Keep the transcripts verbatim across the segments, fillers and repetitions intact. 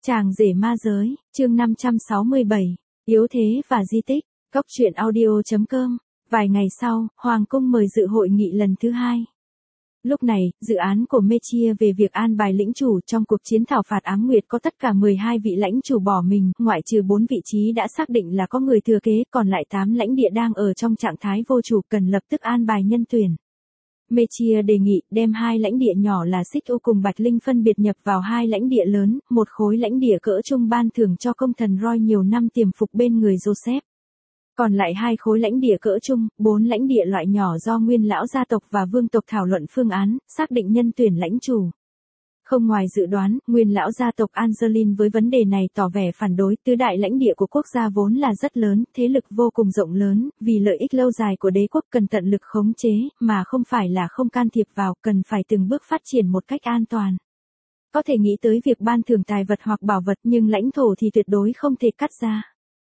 Chàng rể ma giới, chương năm trăm sáu mươi bảy, yếu thế và di tích, Cốc truyện audio chấm com. Vài ngày sau, Hoàng cung mời dự hội nghị lần thứ hai. Lúc này, dự án của Mechia về việc an bài lĩnh chủ trong cuộc chiến thảo phạt ám nguyệt có tất cả mười hai vị lãnh chủ bỏ mình, ngoại trừ bốn vị trí đã xác định là có người thừa kế, còn lại tám lãnh địa đang ở trong trạng thái vô chủ cần lập tức an bài nhân tuyển. Mechia đề nghị đem hai lãnh địa nhỏ là Xích U cùng Bạch Linh phân biệt nhập vào hai lãnh địa lớn, một khối lãnh địa cỡ trung ban thưởng cho công thần Roy nhiều năm tiềm phục bên người Joseph. Còn lại hai khối lãnh địa cỡ trung, bốn lãnh địa loại nhỏ do nguyên lão gia tộc và vương tộc thảo luận phương án, xác định nhân tuyển lãnh chủ. Không ngoài dự đoán, nguyên lão gia tộc Angeline với vấn đề này tỏ vẻ phản đối, tứ đại lãnh địa của quốc gia vốn là rất lớn, thế lực vô cùng rộng lớn, vì lợi ích lâu dài của đế quốc cần tận lực khống chế, mà không phải là không can thiệp vào, cần phải từng bước phát triển một cách an toàn. Có thể nghĩ tới việc ban thưởng tài vật hoặc bảo vật nhưng lãnh thổ thì tuyệt đối không thể cắt ra.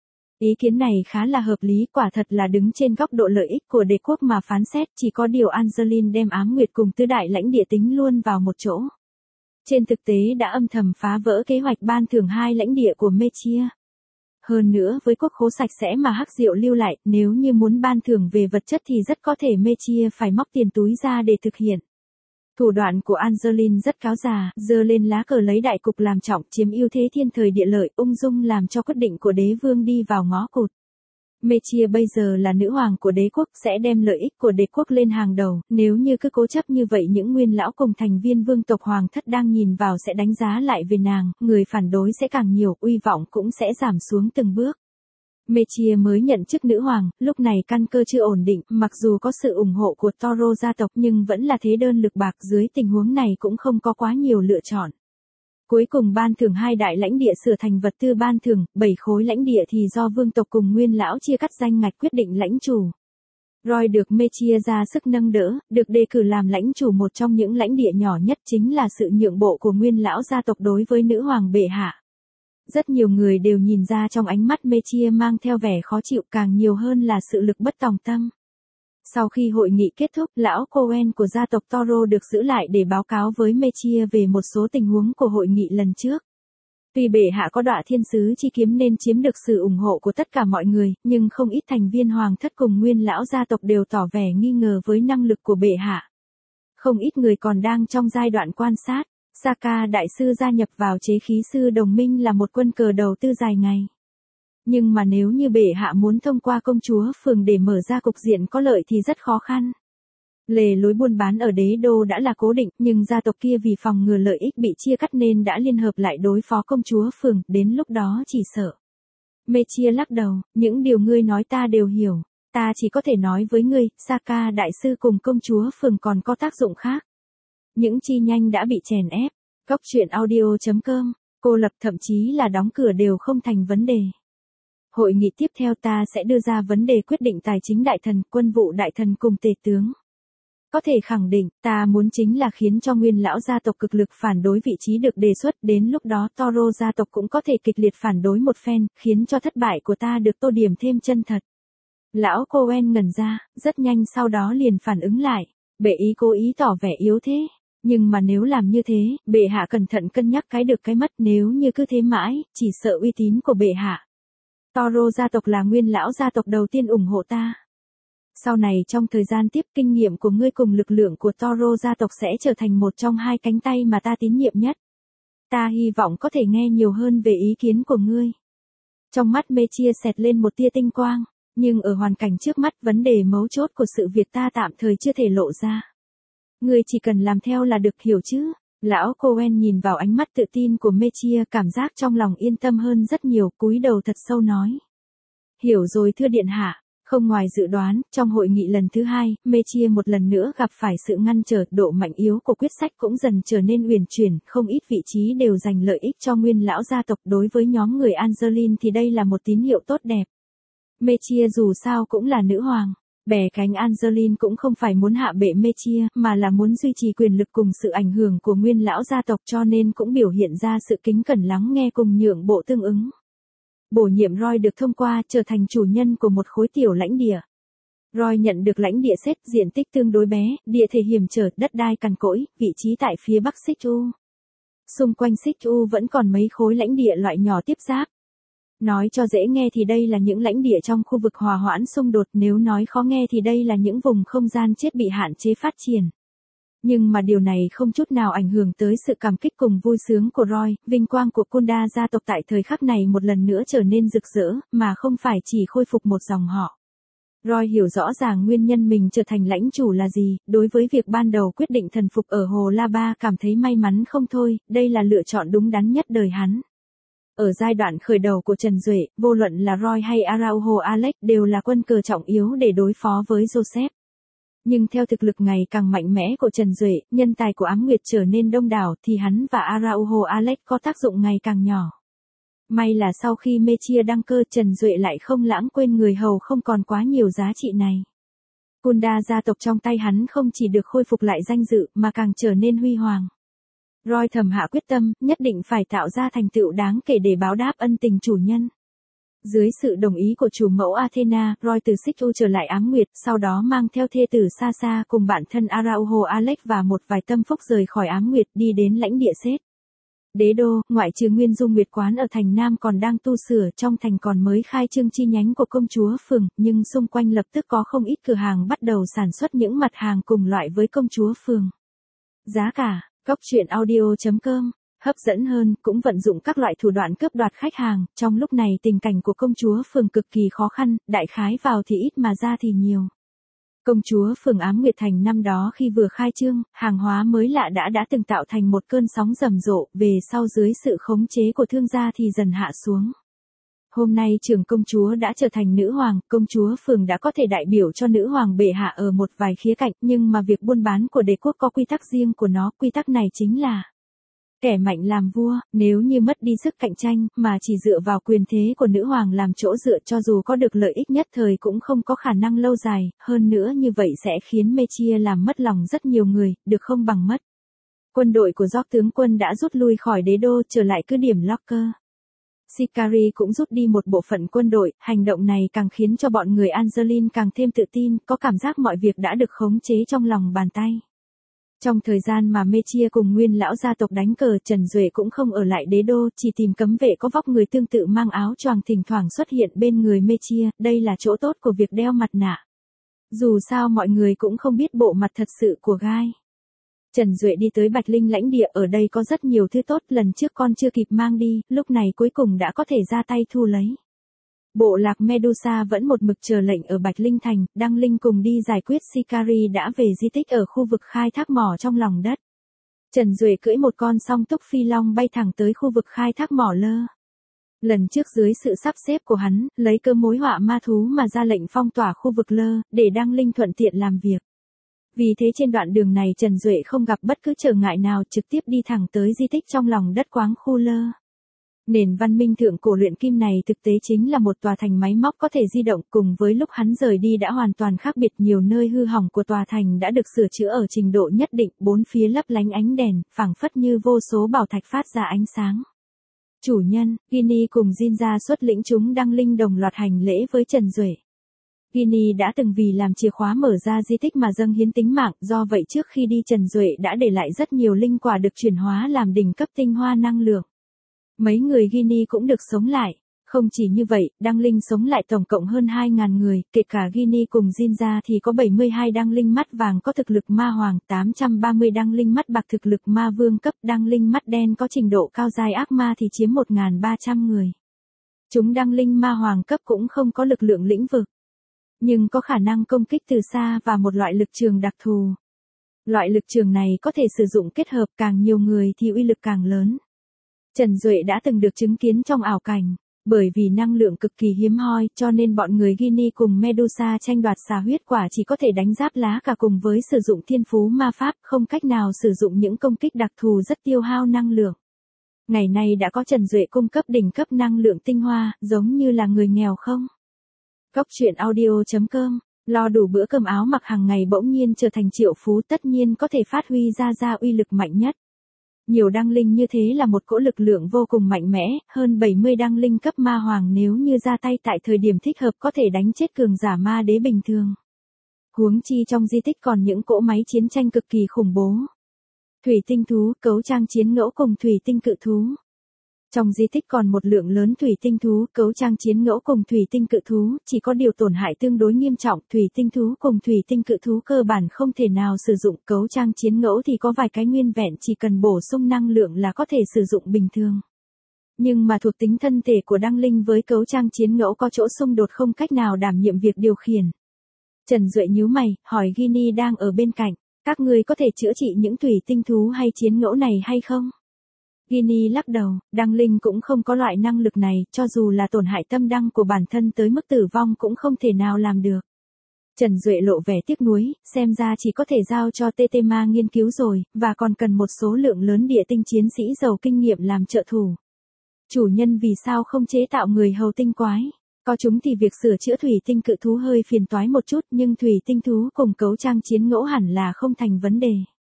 Ý kiến này khá là hợp lý, quả thật là đứng trên góc độ lợi ích của đế quốc mà phán xét, chỉ có điều Angeline đem ám nguyệt cùng tứ đại lãnh địa tính luôn vào một chỗ. Trên thực tế đã âm thầm phá vỡ kế hoạch ban thưởng hai lãnh địa của Mechia. Hơn nữa với quốc khố sạch sẽ mà Hắc Diệu lưu lại, nếu như muốn ban thưởng về vật chất thì rất có thể Mechia phải móc tiền túi ra để thực hiện. Thủ đoạn của Angeline rất cáo già, giơ lên lá cờ lấy đại cục làm trọng, chiếm ưu thế thiên thời địa lợi, ung dung làm cho quyết định của đế vương đi vào ngõ cụt. Mechia bây giờ là nữ hoàng của đế quốc, sẽ đem lợi ích của đế quốc lên hàng đầu, nếu như cứ cố chấp như vậy những nguyên lão cùng thành viên vương tộc hoàng thất đang nhìn vào sẽ đánh giá lại về nàng, người phản đối sẽ càng nhiều, uy vọng cũng sẽ giảm xuống từng bước. Mechia mới nhận chức nữ hoàng, lúc này căn cơ chưa ổn định, mặc dù có sự ủng hộ của Toro gia tộc nhưng vẫn là thế đơn lực bạc, dưới tình huống này cũng không có quá nhiều lựa chọn. Cuối cùng ban thưởng hai đại lãnh địa sửa thành vật tư ban thưởng, bảy khối lãnh địa thì do vương tộc cùng nguyên lão chia cắt danh ngạch quyết định lãnh chủ. Roy được Mechia ra sức nâng đỡ, được đề cử làm lãnh chủ một trong những lãnh địa nhỏ nhất, chính là sự nhượng bộ của nguyên lão gia tộc đối với nữ hoàng bệ hạ. Rất nhiều người đều nhìn ra trong ánh mắt Mechia mang theo vẻ khó chịu, càng nhiều hơn là sự lực bất tòng tâm. Sau khi hội nghị kết thúc, lão Cohen của gia tộc Toro được giữ lại để báo cáo với Mechia về một số tình huống của hội nghị lần trước. Tuy bệ hạ có đọa thiên sứ chi kiếm nên chiếm được sự ủng hộ của tất cả mọi người, nhưng không ít thành viên hoàng thất cùng nguyên lão gia tộc đều tỏ vẻ nghi ngờ với năng lực của bệ hạ. Không ít người còn đang trong giai đoạn quan sát. Saka đại sư gia nhập vào chế khí sư đồng minh là một quân cờ đầu tư dài ngày. Nhưng mà nếu như bệ hạ muốn thông qua công chúa phường để mở ra cục diện có lợi thì rất khó khăn. Lề lối buôn bán ở đế đô đã là cố định, nhưng gia tộc kia vì phòng ngừa lợi ích bị chia cắt nên đã liên hợp lại đối phó công chúa phường, đến lúc đó chỉ sợ. Mechia lắc đầu, những điều ngươi nói ta đều hiểu, ta chỉ có thể nói với ngươi, Saka đại sư cùng công chúa phường còn có tác dụng khác. Những chi nhanh đã bị chèn ép. Cốc truyện audio chấm com, cô lập thậm chí là đóng cửa đều không thành vấn đề. Hội nghị tiếp theo ta sẽ đưa ra vấn đề quyết định tài chính đại thần, quân vụ đại thần cùng tể tướng. Có thể khẳng định, ta muốn chính là khiến cho nguyên lão gia tộc cực lực phản đối vị trí được đề xuất, đến lúc đó Toro gia tộc cũng có thể kịch liệt phản đối một phen, khiến cho thất bại của ta được tô điểm thêm chân thật. Lão Cohen ngẩn ra, rất nhanh sau đó liền phản ứng lại, bệ ý cố ý tỏ vẻ yếu thế. Nhưng mà nếu làm như thế, bệ hạ cẩn thận cân nhắc cái được cái mất, nếu như cứ thế mãi, chỉ sợ uy tín của bệ hạ. Toro gia tộc là nguyên lão gia tộc đầu tiên ủng hộ ta. Sau này trong thời gian tiếp, kinh nghiệm của ngươi cùng lực lượng của Toro gia tộc sẽ trở thành một trong hai cánh tay mà ta tín nhiệm nhất. Ta hy vọng có thể nghe nhiều hơn về ý kiến của ngươi. Trong mắt Mechia xẹt lên một tia tinh quang, nhưng ở hoàn cảnh trước mắt, vấn đề mấu chốt của sự việc ta tạm thời chưa thể lộ ra. Ngươi chỉ cần làm theo là được, hiểu chứ? Lão Cohen nhìn vào ánh mắt tự tin của Mechia, cảm giác trong lòng yên tâm hơn rất nhiều, cúi đầu thật sâu nói. Hiểu rồi thưa điện hạ. Không ngoài dự đoán, trong hội nghị lần thứ hai, Mechia một lần nữa gặp phải sự ngăn trở, độ mạnh yếu của quyết sách cũng dần trở nên uyển chuyển, không ít vị trí đều dành lợi ích cho nguyên lão gia tộc. Đối với nhóm người Angeline thì đây là một tín hiệu tốt đẹp. Mechia dù sao cũng là nữ hoàng. Bè cánh Angeline cũng không phải muốn hạ bệ Mechia, mà là muốn duy trì quyền lực cùng sự ảnh hưởng của nguyên lão gia tộc, cho nên cũng biểu hiện ra sự kính cẩn lắng nghe cùng nhượng bộ tương ứng. Bổ nhiệm Roy được thông qua, trở thành chủ nhân của một khối tiểu lãnh địa. Roy nhận được lãnh địa xét, diện tích tương đối bé, địa thế hiểm trở, đất đai cằn cỗi, vị trí tại phía bắc Xích U. Xung quanh xích u vẫn còn mấy khối lãnh địa loại nhỏ tiếp giáp. Nói cho dễ nghe thì đây là những lãnh địa trong khu vực hòa hoãn xung đột, nếu nói khó nghe thì đây là những vùng không gian chết bị hạn chế phát triển. Nhưng mà điều này không chút nào ảnh hưởng tới sự cảm kích cùng vui sướng của Roy, vinh quang của Kunda gia tộc tại thời khắc này một lần nữa trở nên rực rỡ, mà không phải chỉ khôi phục một dòng họ. Roy hiểu rõ ràng nguyên nhân mình trở thành lãnh chủ là gì, đối với việc ban đầu quyết định thần phục ở Hồ La Ba cảm thấy may mắn không thôi, đây là lựa chọn đúng đắn nhất đời hắn. Ở giai đoạn khởi đầu của Trần Duệ, vô luận là Roy hay Araujo Alex đều là quân cờ trọng yếu để đối phó với Joseph. Nhưng theo thực lực ngày càng mạnh mẽ của Trần Duệ, nhân tài của Ám Nguyệt trở nên đông đảo thì hắn và Araujo Alex có tác dụng ngày càng nhỏ. May là sau khi Mechia đăng cơ, Trần Duệ lại không lãng quên người hầu không còn quá nhiều giá trị này. Kunda gia tộc trong tay hắn không chỉ được khôi phục lại danh dự mà càng trở nên huy hoàng. Roy thầm hạ quyết tâm, nhất định phải tạo ra thành tựu đáng kể để báo đáp ân tình chủ nhân. Dưới sự đồng ý của chủ mẫu Athena, Roy từ Xích U trở lại Ám Nguyệt, sau đó mang theo thê tử Sasa cùng bạn thân Araujo Alex và một vài tâm phúc rời khỏi Ám Nguyệt đi đến lãnh địa Seth. Đế đô, ngoại trừ Nguyên Dung Nguyệt quán ở thành Nam còn đang tu sửa, trong thành còn mới khai trương chi nhánh của công chúa phường, nhưng xung quanh lập tức có không ít cửa hàng bắt đầu sản xuất những mặt hàng cùng loại với công chúa phường. Giá cả, Cóc truyện audio chấm com, hấp dẫn hơn, cũng vận dụng các loại thủ đoạn cướp đoạt khách hàng, trong lúc này tình cảnh của công chúa phường cực kỳ khó khăn, đại khái vào thì ít mà ra thì nhiều. Công chúa phường Ám Nguyệt Thành năm đó khi vừa khai trương, hàng hóa mới lạ đã đã từng tạo thành một cơn sóng rầm rộ, về sau dưới sự khống chế của thương gia thì dần hạ xuống. Hôm nay trưởng công chúa đã trở thành nữ hoàng, công chúa phường đã có thể đại biểu cho nữ hoàng bệ hạ ở một vài khía cạnh, nhưng mà việc buôn bán của đế quốc có quy tắc riêng của nó, quy tắc này chính là kẻ mạnh làm vua, nếu như mất đi sức cạnh tranh, mà chỉ dựa vào quyền thế của nữ hoàng làm chỗ dựa cho dù có được lợi ích nhất thời cũng không có khả năng lâu dài, hơn nữa như vậy sẽ khiến Mechia làm mất lòng rất nhiều người, được không bằng mất. Quân đội của George tướng quân đã rút lui khỏi đế đô trở lại cứ điểm Locker. Sicari cũng rút đi một bộ phận quân đội, hành động này càng khiến cho bọn người Angeline càng thêm tự tin, có cảm giác mọi việc đã được khống chế trong lòng bàn tay. Trong thời gian mà Mechia cùng nguyên lão gia tộc đánh cờ, Trần Duệ cũng không ở lại đế đô, chỉ tìm cấm vệ có vóc người tương tự mang áo choàng thỉnh thoảng xuất hiện bên người Mechia, đây là chỗ tốt của việc đeo mặt nạ. Dù sao mọi người cũng không biết bộ mặt thật sự của Gai. Trần Duệ đi tới Bạch Linh lãnh địa, ở đây có rất nhiều thứ tốt, lần trước con chưa kịp mang đi, lúc này cuối cùng đã có thể ra tay thu lấy. Bộ lạc Medusa vẫn một mực chờ lệnh ở Bạch Linh Thành, Đăng Linh cùng đi giải quyết Sicari đã về di tích ở khu vực khai thác mỏ trong lòng đất. Trần Duệ cưỡi một con song túc phi long bay thẳng tới khu vực khai thác mỏ lơ. Lần trước dưới sự sắp xếp của hắn, lấy cơ mối họa ma thú mà ra lệnh phong tỏa khu vực lơ, để Đăng Linh thuận tiện làm việc. Vì thế trên đoạn đường này Trần Duệ không gặp bất cứ trở ngại nào, trực tiếp đi thẳng tới di tích trong lòng đất Quáng Khu Lơ. Nền văn minh thượng cổ luyện kim này thực tế chính là một tòa thành máy móc có thể di động, cùng với lúc hắn rời đi đã hoàn toàn khác biệt, nhiều nơi hư hỏng của tòa thành đã được sửa chữa ở trình độ nhất định, bốn phía lấp lánh ánh đèn, phảng phất như vô số bảo thạch phát ra ánh sáng. Chủ nhân, Ginny cùng Jinja xuất lĩnh chúng Đăng Linh đồng loạt hành lễ với Trần Duệ. Ginny đã từng vì làm chìa khóa mở ra di tích mà dâng hiến tính mạng, do vậy trước khi đi Trần Duệ đã để lại rất nhiều linh quả được chuyển hóa làm đỉnh cấp tinh hoa năng lượng. Mấy người Ginny cũng được sống lại. Không chỉ như vậy, Đăng Linh sống lại tổng cộng hơn hai nghìn người, kể cả Ginny cùng Jinja thì có bảy mươi hai Đăng Linh mắt vàng có thực lực ma hoàng, tám trăm ba mươi Đăng Linh mắt bạc thực lực ma vương cấp, Đăng Linh mắt đen có trình độ cao giai ác ma thì chiếm một nghìn ba trăm người. Chúng Đăng Linh ma hoàng cấp cũng không có lực lượng lĩnh vực, nhưng có khả năng công kích từ xa và một loại lực trường đặc thù. Loại lực trường này có thể sử dụng kết hợp, càng nhiều người thì uy lực càng lớn. Trần Duệ đã từng được chứng kiến trong ảo cảnh, bởi vì năng lượng cực kỳ hiếm hoi, cho nên bọn người Ginny cùng Medusa tranh đoạt xà huyết quả chỉ có thể đánh giáp lá cả cùng với sử dụng thiên phú ma pháp, không cách nào sử dụng những công kích đặc thù rất tiêu hao năng lượng. Ngày nay đã có Trần Duệ cung cấp đỉnh cấp năng lượng tinh hoa, giống như là người nghèo không? Cóc truyện audio chấm com, lo đủ bữa cơm áo mặc hàng ngày bỗng nhiên trở thành triệu phú, tất nhiên có thể phát huy ra ra uy lực mạnh nhất. Nhiều Đăng Linh như thế là một cỗ lực lượng vô cùng mạnh mẽ, hơn bảy mươi Đăng Linh cấp ma hoàng nếu như ra tay tại thời điểm thích hợp có thể đánh chết cường giả ma đế bình thường. Huống chi trong di tích còn những cỗ máy chiến tranh cực kỳ khủng bố. Thủy tinh thú, cấu trang chiến ngẫu cùng thủy tinh cự thú. Trong di tích còn một lượng lớn thủy tinh thú, cấu trang chiến ngẫu cùng thủy tinh cự thú, chỉ có điều tổn hại tương đối nghiêm trọng, thủy tinh thú cùng thủy tinh cự thú cơ bản không thể nào sử dụng, cấu trang chiến ngẫu thì có vài cái nguyên vẹn, chỉ cần bổ sung năng lượng là có thể sử dụng bình thường. Nhưng mà thuộc tính thân thể của Đăng Linh với cấu trang chiến ngẫu có chỗ xung đột không cách nào đảm nhiệm việc điều khiển. Trần Duệ nhíu mày, hỏi Ginny đang ở bên cạnh, các ngươi có thể chữa trị những thủy tinh thú hay chiến ngẫu này hay không? Ginny lắc đầu, Đăng Linh cũng không có loại năng lực này, cho dù là tổn hại tâm đăng của bản thân tới mức tử vong cũng không thể nào làm được. Trần Duệ lộ vẻ tiếc nuối, xem ra chỉ có thể giao cho Tetema nghiên cứu rồi, và còn cần một số lượng lớn địa tinh chiến sĩ giàu kinh nghiệm làm trợ thủ. Chủ nhân vì sao không chế tạo người hầu tinh quái? Có chúng thì việc sửa chữa thủy tinh cự thú hơi phiền toái một chút, nhưng thủy tinh thú cùng cấu trang chiến ngẫu hẳn là không thành vấn đề.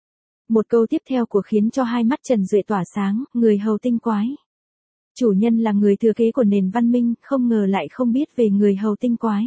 Một câu tiếp theo của khiến cho hai mắt Trần Duệ tỏa sáng, người hầu tinh quái. Chủ nhân là người thừa kế của nền văn minh, không ngờ lại không biết về người hầu tinh quái.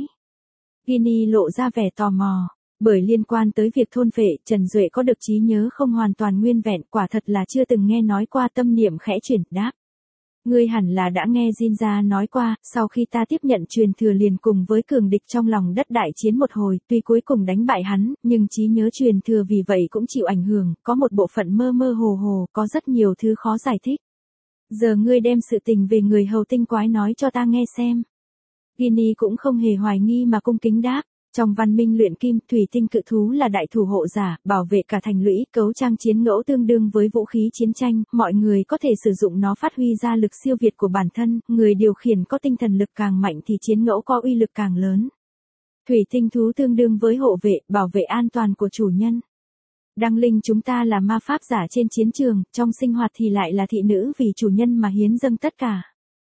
Ginny lộ ra vẻ tò mò, bởi liên quan tới việc thôn phệ, Trần Duệ có được trí nhớ không hoàn toàn nguyên vẹn, quả thật là chưa từng nghe nói qua. Tâm niệm khẽ chuyển, đáp. Ngươi hẳn là đã nghe Jinja nói qua, sau khi ta tiếp nhận truyền thừa liền cùng với cường địch trong lòng đất đại chiến một hồi, tuy cuối cùng đánh bại hắn, nhưng trí nhớ truyền thừa vì vậy cũng chịu ảnh hưởng, có một bộ phận mơ mơ hồ hồ, có rất nhiều thứ khó giải thích. Giờ ngươi đem sự tình về người hầu tinh quái nói cho ta nghe xem. Ginny cũng không hề hoài nghi mà cung kính đáp. Trong văn minh luyện kim, thủy tinh cự thú là đại thủ hộ giả, bảo vệ cả thành lũy, cấu trang chiến ngẫu tương đương với vũ khí chiến tranh, mọi người có thể sử dụng nó phát huy ra lực siêu việt của bản thân, người điều khiển có tinh thần lực càng mạnh thì chiến ngẫu có uy lực càng lớn. Thủy tinh thú tương đương với hộ vệ, bảo vệ an toàn của chủ nhân. Đăng Linh chúng ta là ma pháp giả trên chiến trường, trong sinh hoạt thì lại là thị nữ vì chủ nhân mà hiến dâng tất cả.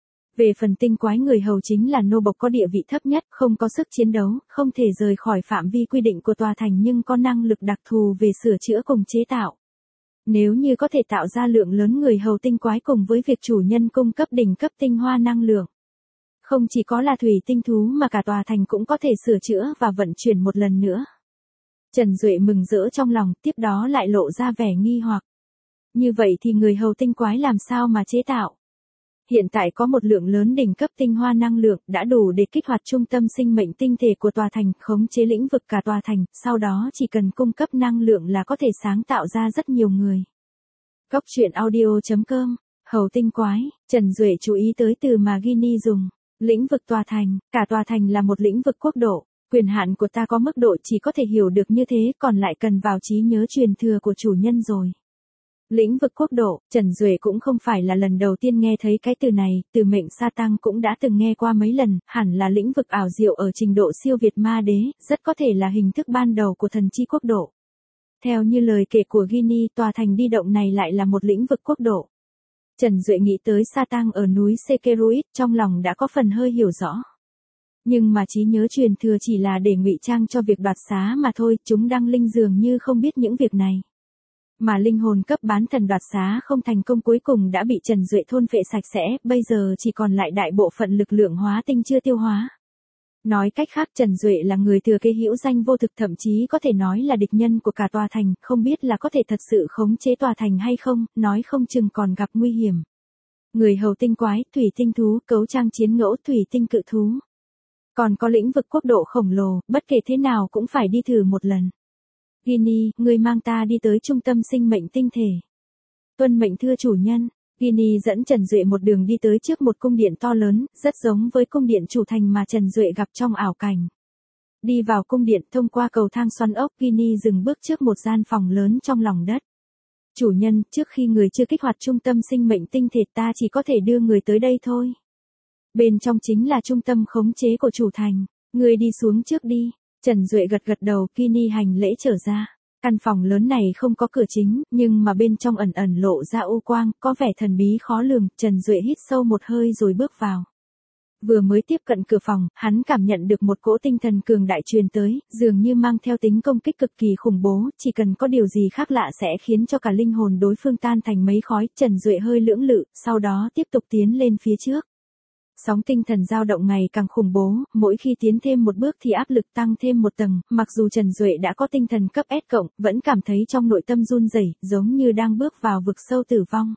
Về phần tinh quái, người hầu chính là nô bộc có địa vị thấp nhất, không có sức chiến đấu, không thể rời khỏi phạm vi quy định của tòa thành nhưng có năng lực đặc thù về sửa chữa cùng chế tạo. Nếu như có thể tạo ra lượng lớn người hầu tinh quái cùng với việc chủ nhân cung cấp đỉnh cấp tinh hoa năng lượng. Không chỉ có là thủy tinh thú mà cả tòa thành cũng có thể sửa chữa và vận chuyển một lần nữa. Trần Duệ mừng rỡ trong lòng, tiếp đó lại lộ ra vẻ nghi hoặc. Như vậy thì người hầu tinh quái làm sao mà chế tạo? Hiện tại có một lượng lớn đỉnh cấp tinh hoa năng lượng đã đủ để kích hoạt trung tâm sinh mệnh tinh thể của tòa thành, khống chế lĩnh vực cả tòa thành, sau đó chỉ cần cung cấp năng lượng là có thể sáng tạo ra rất nhiều người. Cốc truyện audio chấm com, hầu tinh quái, Trần Duệ chú ý tới từ mà Ginny dùng. Lĩnh vực tòa thành, cả tòa thành là một lĩnh vực quốc độ, quyền hạn của ta có mức độ chỉ có thể hiểu được như thế, còn lại cần vào trí nhớ truyền thừa của chủ nhân rồi. Lĩnh vực quốc độ, Trần Duệ cũng không phải là lần đầu tiên nghe thấy cái từ này, từ mệnh sa tăng cũng đã từng nghe qua mấy lần, hẳn là lĩnh vực ảo diệu ở trình độ siêu việt ma đế, rất có thể là hình thức ban đầu của thần chi quốc độ. Theo như lời kể của Ginny, tòa thành đi động này lại là một lĩnh vực quốc độ. Trần Duệ nghĩ tới sa tăng ở núi Sekeruit, trong lòng đã có phần hơi hiểu rõ. Nhưng mà trí nhớ truyền thừa chỉ là để ngụy trang cho việc đoạt xá mà thôi, chúng Đăng Linh dường như không biết những việc này. Mà linh hồn cấp bán thần đoạt xá không thành công cuối cùng đã bị Trần Duệ thôn phệ sạch sẽ, bây giờ chỉ còn lại đại bộ phận lực lượng hóa tinh chưa tiêu hóa. Nói cách khác, Trần Duệ là người thừa kế hữu danh vô thực, thậm chí có thể nói là địch nhân của cả tòa thành, không biết là có thể thật sự khống chế tòa thành hay không, nói không chừng còn gặp nguy hiểm. Người hầu tinh quái, thủy tinh thú, cấu trang chiến ngẫu, thủy tinh cự thú. Còn có lĩnh vực quốc độ khổng lồ, bất kể thế nào cũng phải đi thử một lần. Ginny, ngươi mang ta đi tới trung tâm sinh mệnh tinh thể. Tuân mệnh thưa chủ nhân. Ginny dẫn Trần Duệ một đường đi tới trước một cung điện to lớn, rất giống với cung điện chủ thành mà Trần Duệ gặp trong ảo cảnh. Đi vào cung điện, thông qua cầu thang xoắn ốc, Ginny dừng bước trước một gian phòng lớn trong lòng đất. Chủ nhân, trước khi người chưa kích hoạt trung tâm sinh mệnh tinh thể ta chỉ có thể đưa người tới đây thôi. Bên trong chính là trung tâm khống chế của chủ thành. Người đi xuống trước đi. Trần Duệ gật gật đầu, Ginny hành lễ trở ra. Căn phòng lớn này không có cửa chính, nhưng mà bên trong ẩn ẩn lộ ra u quang, có vẻ thần bí khó lường. Trần Duệ hít sâu một hơi rồi bước vào. Vừa mới tiếp cận cửa phòng, hắn cảm nhận được một cỗ tinh thần cường đại truyền tới, dường như mang theo tính công kích cực kỳ khủng bố, chỉ cần có điều gì khác lạ sẽ khiến cho cả linh hồn đối phương tan thành mấy khói. Trần Duệ hơi lưỡng lự, sau đó tiếp tục tiến lên phía trước. Sóng tinh thần dao động ngày càng khủng bố, mỗi khi tiến thêm một bước thì áp lực tăng thêm một tầng, mặc dù Trần Duệ đã có tinh thần cấp S cộng, vẫn cảm thấy trong nội tâm run rẩy, giống như đang bước vào vực sâu tử vong.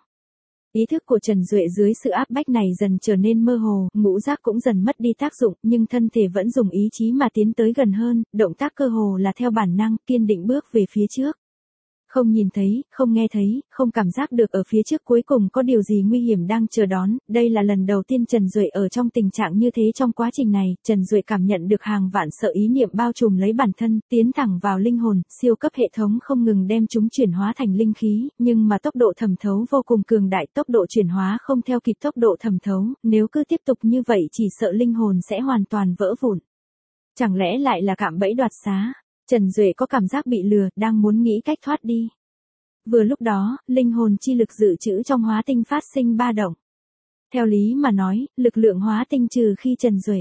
Ý thức của Trần Duệ dưới sự áp bách này dần trở nên mơ hồ, ngũ giác cũng dần mất đi tác dụng, nhưng thân thể vẫn dùng ý chí mà tiến tới gần hơn, động tác cơ hồ là theo bản năng, kiên định bước về phía trước. Không nhìn thấy, không nghe thấy, không cảm giác được ở phía trước cuối cùng có điều gì nguy hiểm đang chờ đón, đây là lần đầu tiên Trần Duệ ở trong tình trạng như thế. Trong quá trình này, Trần Duệ cảm nhận được hàng vạn sợ ý niệm bao trùm lấy bản thân, tiến thẳng vào linh hồn, siêu cấp hệ thống không ngừng đem chúng chuyển hóa thành linh khí, nhưng mà tốc độ thẩm thấu vô cùng cường đại, tốc độ chuyển hóa không theo kịp tốc độ thẩm thấu, nếu cứ tiếp tục như vậy chỉ sợ linh hồn sẽ hoàn toàn vỡ vụn. Chẳng lẽ lại là cạm bẫy đoạt xá? Trần Duệ có cảm giác bị lừa, đang muốn nghĩ cách thoát đi. Vừa lúc đó, linh hồn chi lực dự trữ trong hóa tinh phát sinh ba động. Theo lý mà nói, lực lượng hóa tinh trừ khi Trần Duệ.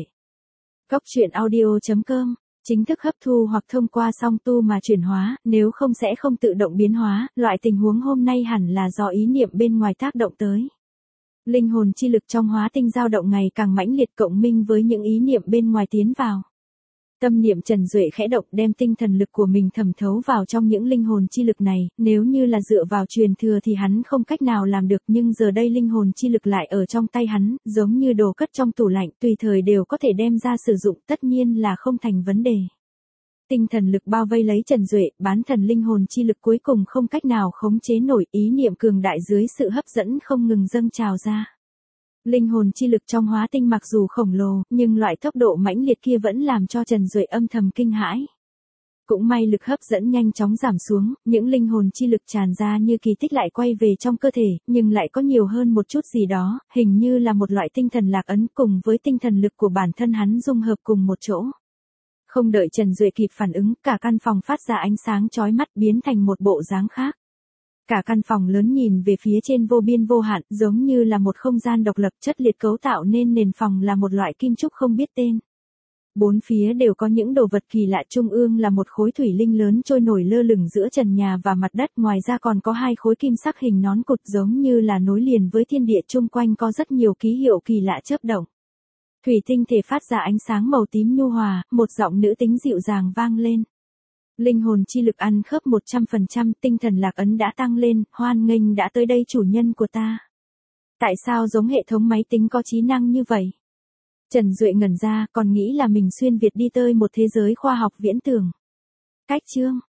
Cốc truyện audio chấm com chính thức hấp thu hoặc thông qua song tu mà chuyển hóa, nếu không sẽ không tự động biến hóa, loại tình huống hôm nay hẳn là do ý niệm bên ngoài tác động tới. Linh hồn chi lực trong hóa tinh dao động ngày càng mãnh liệt cộng minh với những ý niệm bên ngoài tiến vào. Tâm niệm Trần Duệ khẽ động đem tinh thần lực của mình thẩm thấu vào trong những linh hồn chi lực này, nếu như là dựa vào truyền thừa thì hắn không cách nào làm được, nhưng giờ đây linh hồn chi lực lại ở trong tay hắn, giống như đồ cất trong tủ lạnh, tùy thời đều có thể đem ra sử dụng, tất nhiên là không thành vấn đề. Tinh thần lực bao vây lấy Trần Duệ, bán thần linh hồn chi lực cuối cùng không cách nào khống chế nổi, ý niệm cường đại dưới sự hấp dẫn không ngừng dâng trào ra. Linh hồn chi lực trong hóa tinh mặc dù khổng lồ, nhưng loại tốc độ mãnh liệt kia vẫn làm cho Trần Duệ âm thầm kinh hãi. Cũng may lực hấp dẫn nhanh chóng giảm xuống, những linh hồn chi lực tràn ra như kỳ tích lại quay về trong cơ thể, nhưng lại có nhiều hơn một chút gì đó, hình như là một loại tinh thần lạc ấn cùng với tinh thần lực của bản thân hắn dung hợp cùng một chỗ. Không đợi Trần Duệ kịp phản ứng, cả căn phòng phát ra ánh sáng chói mắt biến thành một bộ dáng khác. Cả căn phòng lớn nhìn về phía trên vô biên vô hạn, giống như là một không gian độc lập, chất liệt cấu tạo nên nền phòng là một loại kim trúc không biết tên. Bốn phía đều có những đồ vật kỳ lạ, trung ương là một khối thủy linh lớn trôi nổi lơ lửng giữa trần nhà và mặt đất, ngoài ra còn có hai khối kim sắc hình nón cụt giống như là nối liền với thiên địa, chung quanh có rất nhiều ký hiệu kỳ lạ chớp động. Thủy tinh thể phát ra ánh sáng màu tím nhu hòa, một giọng nữ tính dịu dàng vang lên. Linh hồn chi lực ăn khớp một trăm phần trăm, tinh thần lạc ấn đã tăng lên, hoan nghênh đã tới đây chủ nhân của ta. Tại sao giống hệ thống máy tính có trí năng như vậy? Trần Duệ ngẩn ra, còn nghĩ là mình xuyên Việt đi tới một thế giới khoa học viễn tưởng. Cách chương,